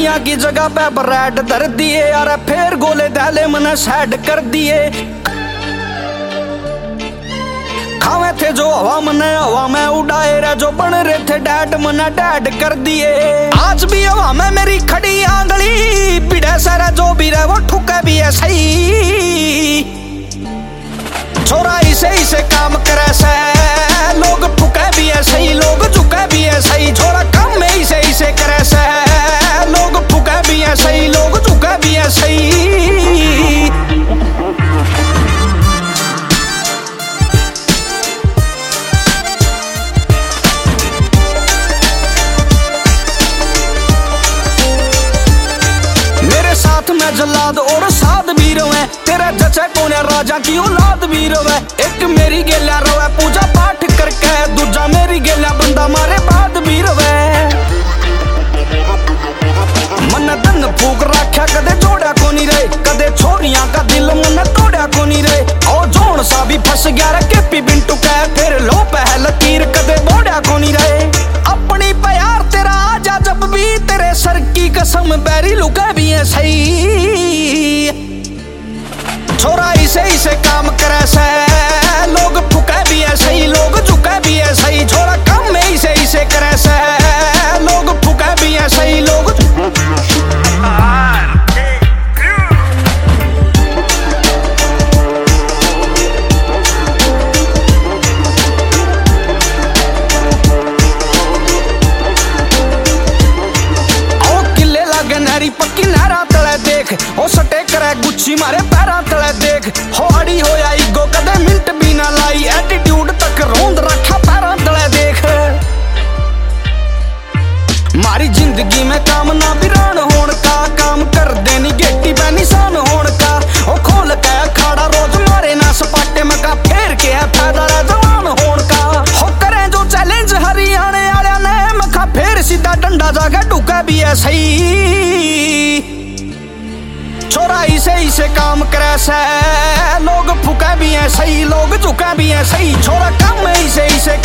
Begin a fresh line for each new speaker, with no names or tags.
दुनिया की जगह पे ब्रेड धर दिए यार, फिर गोले दाले मने सैड कर दिए। खावे थे जो हवा मने हवा में उड़ाए रे, जो बन रहे थे डैड मने डैड कर दिए। आज भी हवा में मेरी खड़ी आंगली, पीड़े सारा जो भी रहे वो ठुके भी है सही। छोरा इसे काम करे से, लोग फुके भी है सही, लोग झुके भी है सही। छोरा काम में इसे करे से, लोग फुके भी है सही, लोग झुके भी है सही। मेरे साथ में जल्लाद और साध भी रोए, तेरा जचा कौन है राजा की औलाद भी रोए। एक मेरी गेला रोए पूजा पाठ करके, दूजा मेरी गेला बंदा मारे बाद भी रोए। मन दन फूक रखा कदे जोड़ा कोनी रहे, कदे छोरियां का दिल मन तोड़ा कोनी रहे। और जोन सा भी फंस गया रे केपी बिंटू कह, फिर लो पहल तीर कदे बोड़ा कोनी रहे। अपनी प्यार तेरा आजा जब भी, तेरे सर की कसम बैरी लुका भी है सही। छोरा इसे काम करे से, लोग फुके भी है सही, लोग झुके भी है सही। छोरा काम में इसे करे से, लोग फुके भी है सही, लोग पक्की नहरा तले देख, ओ सटे करे गुच्छी मारे पैरा तले देख। हो अड़ी होया ईगो कदे मिनट भी ना लाई, एटीट्यूड तक रोंद रखा पैरा तले देख। मारी जिंदगी में काम ना बिरान होने का, काम कर देनी गेटी पे निशान होने का। ओ खोल के खाड़ा रोज मारे ना सपाटे में का, फेर के है फायदा रे जवान होने का। हो करे जो चैलेंज हरियाणे वाले ने मखा, फेर सीधा डंडा जाके ढुका भी है सही। छोरा इसे काम करे से, लोग फुके भी है सही, लोग झुके भी है सही। छोरा काम में इसे